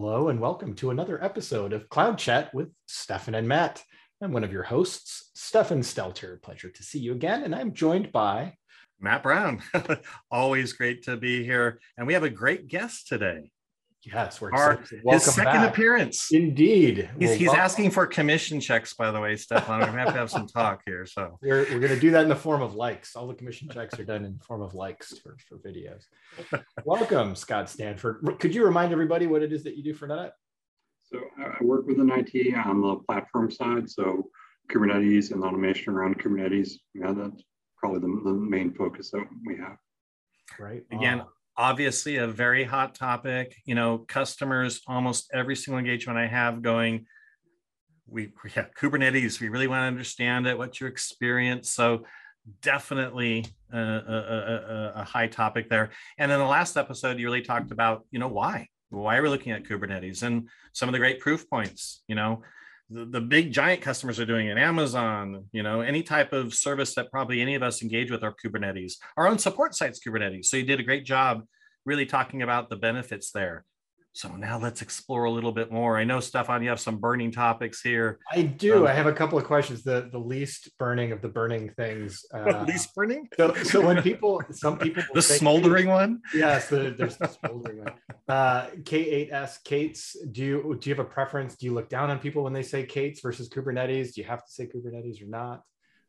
Hello and welcome to another episode of Cloud Chat with Stefan and Matt. I'm one of your hosts, Stefan Stelter. Pleasure to see you again. And I'm joined by Matt Brown. Always great to be here. And we have a great guest today. Yes, we're excited. His second appearance. Indeed. He's asking for commission checks, by the way, Stefan. We're going to have some talk here. So we're going to do that in the form of likes. All the commission checks are done in the form of likes for videos. Welcome, Scott Stanford. Could you remind everybody what it is that you do for NetApp? So I work within IT on the platform side. So Kubernetes and automation around Kubernetes. Yeah, that's probably the main focus that we have. Right. Again, obviously a very hot topic. You know, customers, almost every single engagement I have going, we have Kubernetes. We really want to understand it, what you experience. So definitely a high topic there. And in the last episode, you really talked about, why are we looking at Kubernetes and some of the great proof points, the big giant customers are doing it, Amazon, any type of service that probably any of us engage with are Kubernetes. Our own support site's Kubernetes. So you did a great job really talking about the benefits there. So now let's explore a little bit more. I know, Stefan, you have some burning topics here. I do. I have a couple of questions. The least burning of the burning things. Least burning? So when some people the smoldering one? Yes, there's the smoldering one. K8s, Kates. Do you have a preference? Do you look down on people when they say Kates versus Kubernetes? Do you have to say Kubernetes or not?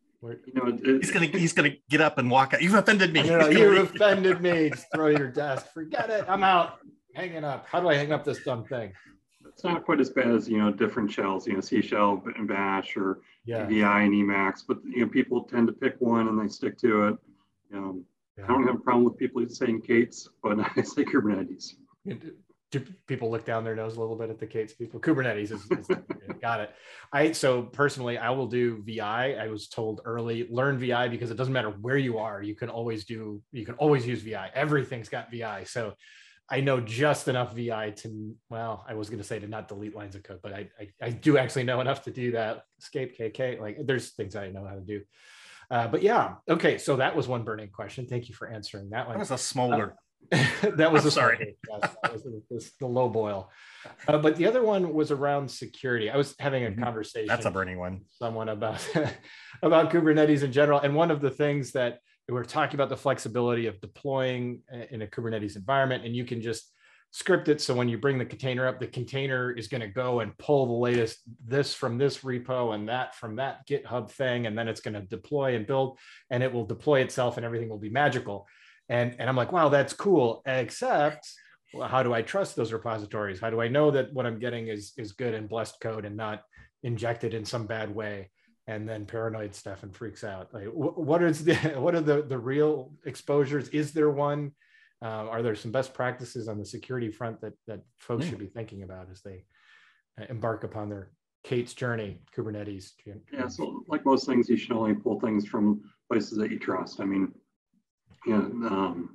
He's gonna get up and walk out. You've offended me. You've offended me. Just throw your desk. Forget it. I'm out. Hanging up. How do I hang up this dumb thing? It's not quite as bad as different shells, C shell and Bash or VI and Emacs, but people tend to pick one and they stick to it. I don't have a problem with people saying Kates, but I say Kubernetes. Do people look down their nose a little bit at the Kates people? Kubernetes is got it. So personally, I will do VI. I was told early, learn VI because it doesn't matter where you are. You can always use VI. Everything's got VI. So I know just enough VI to, I was going to say to not delete lines of code, but I do actually know enough to do that. Escape KK, like there's things I know how to do. But yeah, okay. So that was one burning question. Thank you for answering that one. That was a smolder. That was sorry. Yes, that was the low boil. But the other one was around security. I was having a conversation. That's a burning one. With someone about Kubernetes in general. And one of the things that we're talking about the flexibility of deploying in a Kubernetes environment, and you can just script it. So when you bring the container up, the container is going to go and pull the latest this from this repo and that from that GitHub thing. And then it's going to deploy and build, and it will deploy itself and everything will be magical. And I'm like, wow, that's cool. Except, well, how do I trust those repositories? How do I know that what I'm getting is good and blessed code and not injected in some bad way? And then paranoid Stefan freaks out. Like, what are the real exposures? Is there one? Are there some best practices on the security front that folks should be thinking about as they embark upon their Kate's journey, Kubernetes? Yeah, so like most things, you should only pull things from places that you trust. I mean, the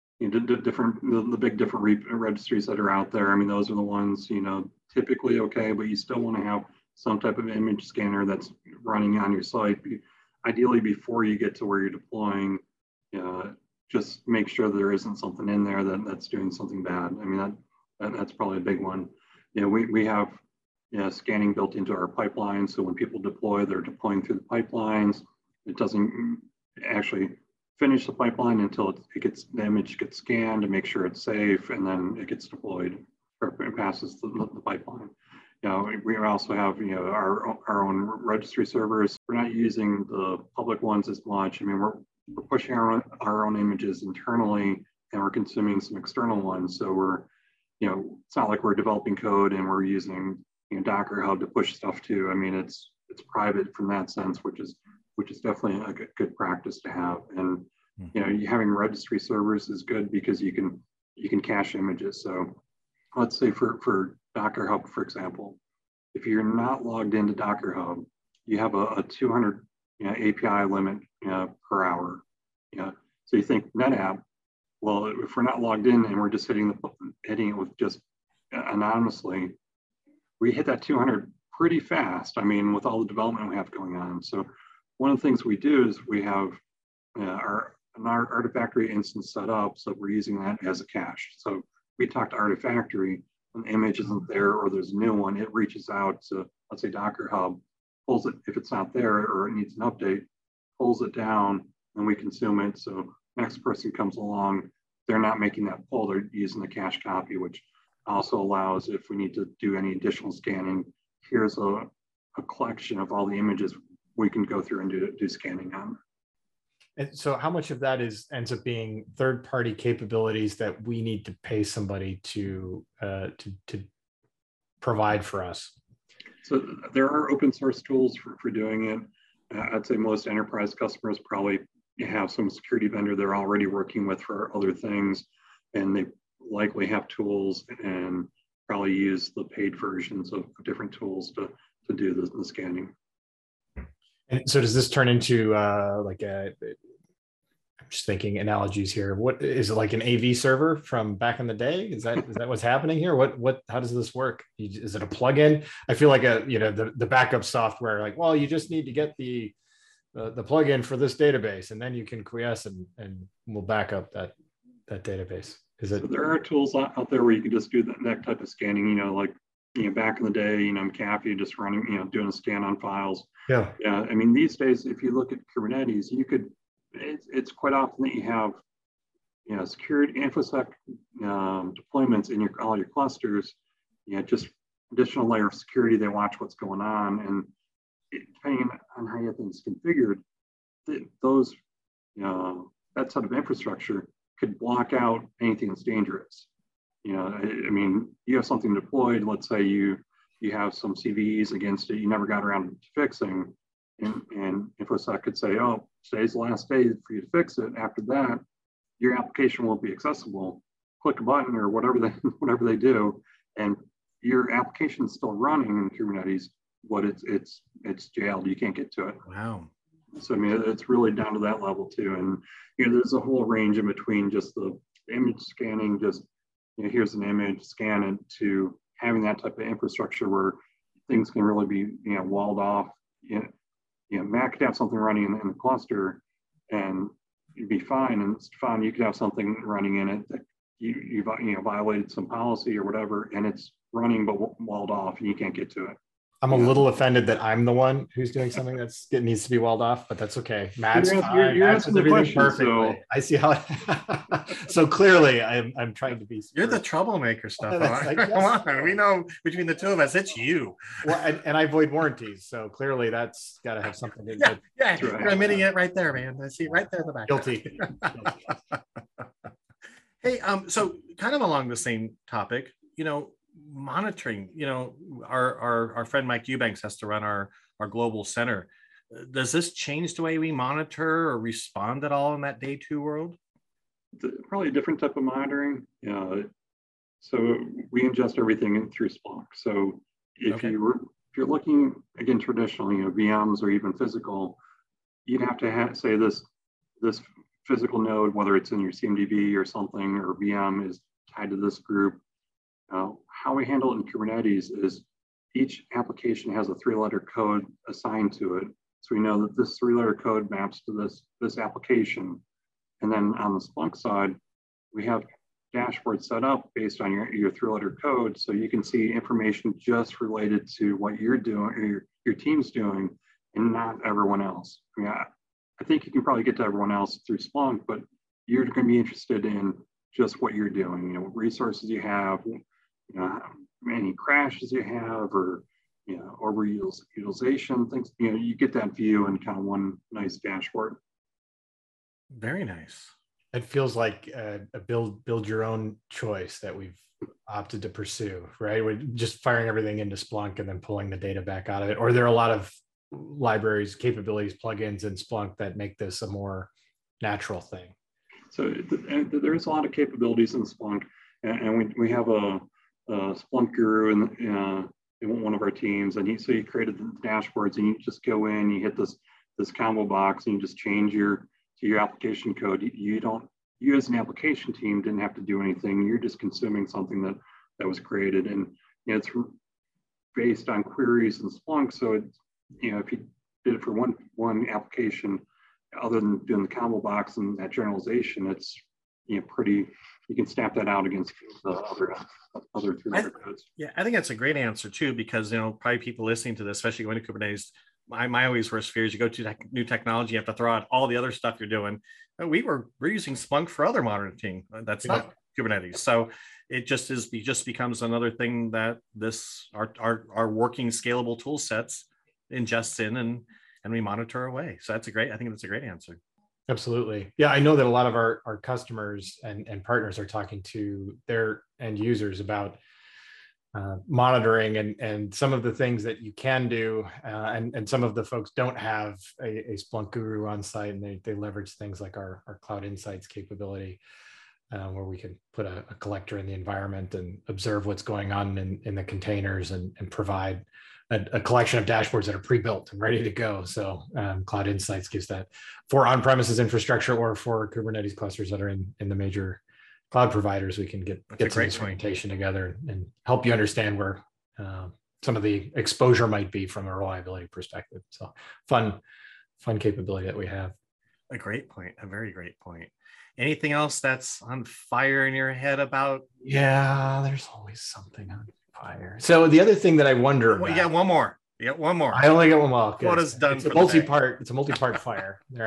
big different registries that are out there. I mean, those are the ones, typically okay, but you still want to have some type of image scanner that's running on your site. Ideally, before you get to where you're deploying, just make sure there isn't something in there that's doing something bad. I mean, that's probably a big one. We have scanning built into our pipeline. So when people deploy, they're deploying through the pipelines. It doesn't actually finish the pipeline until the image gets scanned to make sure it's safe, and then it gets deployed or it passes the pipeline. We also have our own registry servers. We're not using the public ones as much. I mean, we're pushing our own images internally, and we're consuming some external ones. So we're, it's not like we're developing code and we're using Docker Hub to push stuff to. I mean, it's private from that sense, which is definitely a good practice to have. And having registry servers is good because you can cache images. So let's say for Docker Hub, for example, if you're not logged into Docker Hub, you have a 200 API limit per hour. So you think NetApp, well, if we're not logged in and we're just hitting it with just anonymously, we hit that 200 pretty fast. I mean, with all the development we have going on. So one of the things we do is we have our Artifactory instance set up, so we're using that as a cache. So we talk to Artifactory, an image isn't there or there's a new one, it reaches out to, let's say, Docker Hub, pulls it, if it's not there or it needs an update, pulls it down, and we consume it. So next person comes along, they're not making that pull, they're using the cache copy, which also allows, if we need to do any additional scanning, here's a collection of all the images we can go through and do scanning on. And so how much of that ends up being third-party capabilities that we need to pay somebody to provide for us? So there are open source tools for doing it. I'd say most enterprise customers probably have some security vendor they're already working with for other things, and they likely have tools and probably use the paid versions of different tools to do the scanning. And so does this turn into like I'm just thinking analogies here. What is it, like an AV server from back in the day? Is that what's happening here? How does this work? Is it a plugin? I feel like the backup software, like, well, you just need to get the plugin for this database, and then you can quiesce and we'll back up that database. Is it? So there are tools out there where you can just do that type of scanning, like, back in the day, McAfee just running, doing a scan on files. Yeah. Yeah. I mean, these days, if you look at Kubernetes, it's quite often that you have, security InfoSec deployments in all your clusters, just additional layer of security. They watch what's going on, and depending on how you have things configured, those, that sort of infrastructure could block out anything that's dangerous. I mean, you have something deployed, let's say you have some CVEs against it, you never got around to fixing, and InfoSec could say, oh, today's the last day for you to fix it. After that, your application won't be accessible. Click a button or whatever they do, and your application is still running in Kubernetes, but it's jailed. You can't get to it. Wow. So I mean, it's really down to that level too. And there's a whole range in between just the image scanning, just here's an image, scan it, to having that type of infrastructure where things can really be walled off. Mac could have something running in the cluster and you'd be fine, and Stefan, you could have something running in it that you violated some policy or whatever, and it's running but walled off and you can't get to it. I'm a little offended that I'm the one who's doing something that needs to be walled off, but that's okay. Matt's fine. Matt's does everything perfectly. So. I see how. So clearly, I'm trying to be. You're the troublemaker, stuff. Come on, we know between the two of us, it's you. Well, and I void warranties, so clearly that's got to have something to do. Yeah, you're admitting it right there, man. I see right there in the back. Guilty. Hey, so kind of along the same topic, monitoring, our friend Mike Eubanks has to run our global center. Does this change the way we monitor or respond at all in that day two world? Probably a different type of monitoring. So we ingest everything through Splunk. So if you're looking, again, traditionally, VMs or even physical, you'd have to say this physical node, whether it's in your CMDB or something, or VM is tied to this group. How we handle it in Kubernetes is each application has a 3-letter code assigned to it. So we know that this 3-letter code maps to this application. And then on the Splunk side, we have dashboards set up based on your 3-letter code. So you can see information just related to what you're doing or your team's doing, and not everyone else. I mean, I think you can probably get to everyone else through Splunk, but you're going to be interested in just what you're doing, what resources you have, any crashes you have, or overutilization things. You get that view in kind of one nice dashboard. Very nice. It feels like a build your own choice that we've opted to pursue, right? We're just firing everything into Splunk and then pulling the data back out of it. Or there are a lot of libraries, capabilities, plugins in Splunk that make this a more natural thing. So there's a lot of capabilities in Splunk, and we have a Splunk guru in one of our teams, and he created the dashboards, and you just go in, you hit this combo box, and you just change your application code. You as an application team didn't have to do anything. You're just consuming something that was created, and it's based on queries in Splunk. So it's, if you did it for one application, other than doing the combo box and that generalization, it's pretty, you can snap that out against the other two other codes. Yeah, I think that's a great answer too, because probably people listening to this, especially going to Kubernetes, my always worst fear is you go to new technology, you have to throw out all the other stuff you're doing. We're using Splunk for other monitoring. That's not Kubernetes. So it just becomes another thing that our working scalable tool sets ingests in and we monitor away. So I think that's a great answer. Absolutely. Yeah, I know that a lot of our customers and partners are talking to their end users about monitoring and some of the things that you can do. And some of the folks don't have a Splunk guru on site, and they leverage things like our Cloud Insights capability, where we can put a collector in the environment and observe what's going on in the containers and provide a collection of dashboards that are pre-built and ready to go. So Cloud Insights gives that for on-premises infrastructure or for Kubernetes clusters that are in the major cloud providers. We can get some instrumentation together and help you understand where some of the exposure might be from a reliability perspective. So fun capability that we have. A great point, a very great point. Anything else that's on fire in your head about? Yeah, there's always something on fire. So the other thing that I wonder about, you got one more. I only got one more. Quota's done. It's a multi-part fire there.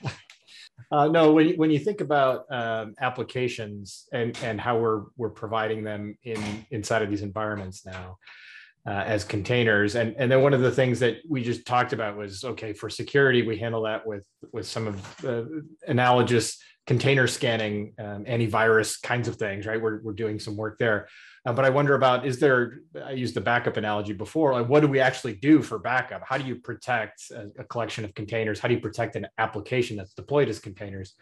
No, when you think about applications and how we're providing them inside of these environments now as containers, and then one of the things that we just talked about was, okay, for security we handle that with some of the analogous container scanning, antivirus kinds of things, right? We're doing some work there. But I wonder about, I used the backup analogy before, like what do we actually do for backup? How do you protect a collection of containers? How do you protect an application that's deployed as containers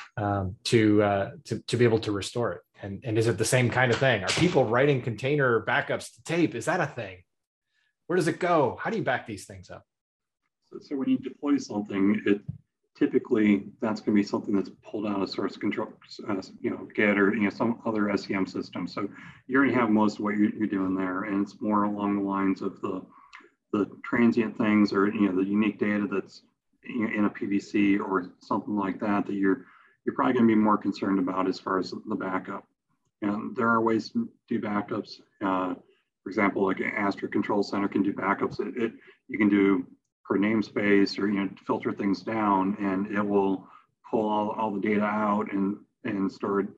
to be able to restore it? And is it the same kind of thing? Are people writing container backups to tape? Is that a thing? Where does it go? How do you back these things up? So when you deploy something, typically that's going to be something that's pulled out of source control, Git or some other SCM system. So you already have most of what you're doing there, and it's more along the lines of the transient things or the unique data that's in a PVC or something like that you're probably going to be more concerned about as far as the backup. And there are ways to do backups. For example, like an Astra Control Center can do backups. You can do per namespace or filter things down, and it will pull all the data out and store it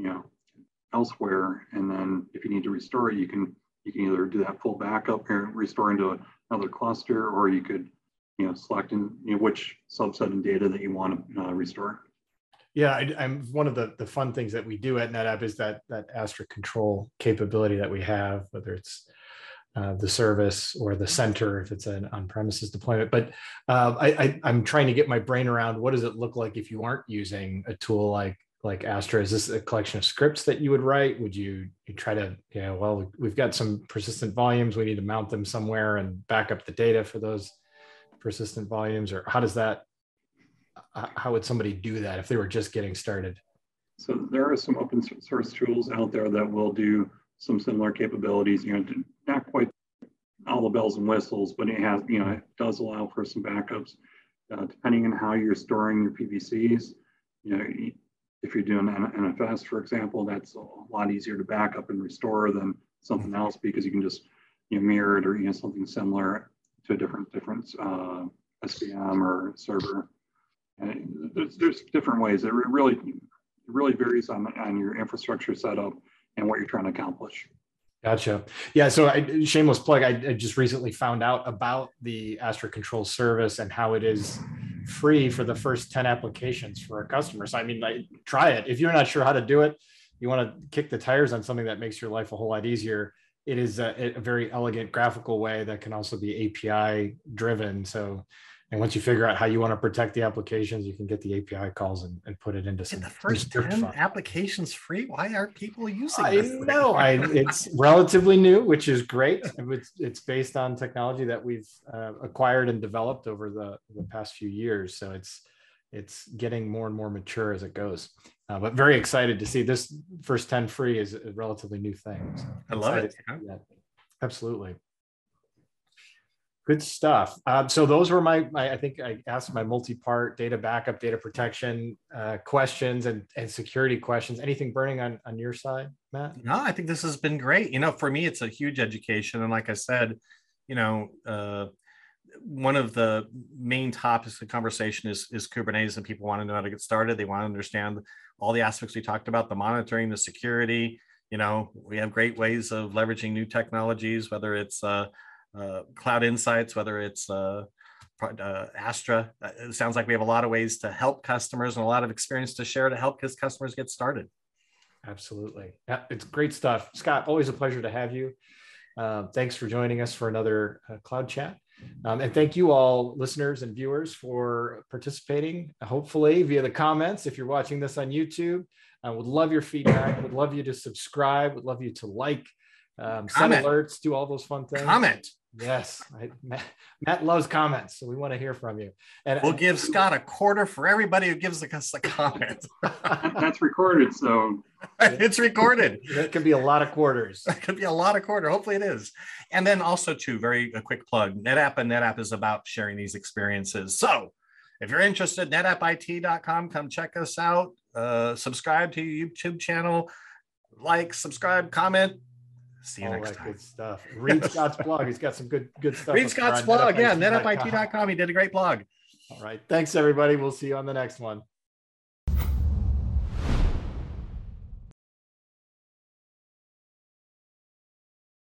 elsewhere. And then if you need to restore it, you can either do that full backup or restore into another cluster, or you could select which subset of data that you want to restore. Yeah, I'm one of the fun things that we do at NetApp is that Astra Control capability that we have, whether it's the service or the center if it's an on-premises deployment. But I'm trying to get my brain around, what does it look like if you aren't using a tool like Astra? Is this a collection of scripts that you would write? Would you try to, well, we've got some persistent volumes, we need to mount them somewhere and back up the data for those persistent volumes? Or how would somebody do that if they were just getting started? So there are some open source tools out there that will do some similar capabilities, not quite all the bells and whistles, but it does allow for some backups. Depending on how you're storing your PVCs, if you're doing NFS, for example, that's a lot easier to back up and restore than something else, because you can just mirror it or something similar to a different SVM or server. And there's different ways. It really varies on your infrastructure setup and what you're trying to accomplish. Gotcha. Yeah. So shameless plug. I just recently found out about the Astra Control service and how it is free for the first 10 applications for our customers. I mean, try it. If you're not sure how to do it, you want to kick the tires on something that makes your life a whole lot easier. It is a very elegant graphical way that can also be API driven. So, and once you figure out how you want to protect the applications, you can get the API calls and put it into some. The first 10 applications free. Why aren't people using this? I know. It's relatively new, which is great. It's based on technology that we've acquired and developed over the past few years. So it's getting more and more mature as it goes. But very excited to see this first 10 free is a relatively new thing. So I love it. Absolutely. Good stuff. So those were I think I asked my multi-part data backup, data protection questions and security questions. Anything burning on your side, Matt? No, I think this has been great. For me, it's a huge education. And like I said, one of the main topics of conversation is Kubernetes, and people want to know how to get started. They want to understand all the aspects we talked about, the monitoring, the security. We have great ways of leveraging new technologies, whether it's Cloud Insights, whether it's Astra. It sounds like we have a lot of ways to help customers and a lot of experience to share to help customers get started. Absolutely. Yeah, it's great stuff. Scott, always a pleasure to have you. Thanks for joining us for another Cloud Chat. And thank you all, listeners and viewers, for participating, hopefully via the comments. If you're watching this on YouTube, I would love your feedback, would love you to subscribe, would love you to like, send alerts, do all those fun things. Comment. Yes, Matt loves comments, so we want to hear from you. And we'll give Scott a quarter for everybody who gives us a comment. That's recorded, so it's recorded. That could be a lot of quarters. That could be a lot of quarter. Hopefully it is. And then also too, a quick plug, NetApp, and NetApp is about sharing these experiences. So if you're interested, netappit.com, come check us out. Subscribe to your YouTube channel, subscribe, comment. See you next time. Good stuff. Read Scott's blog. He's got some good stuff. Read Scott's blog. Yeah, netappit.com. He did a great blog. All right. Thanks, everybody. We'll see you on the next one.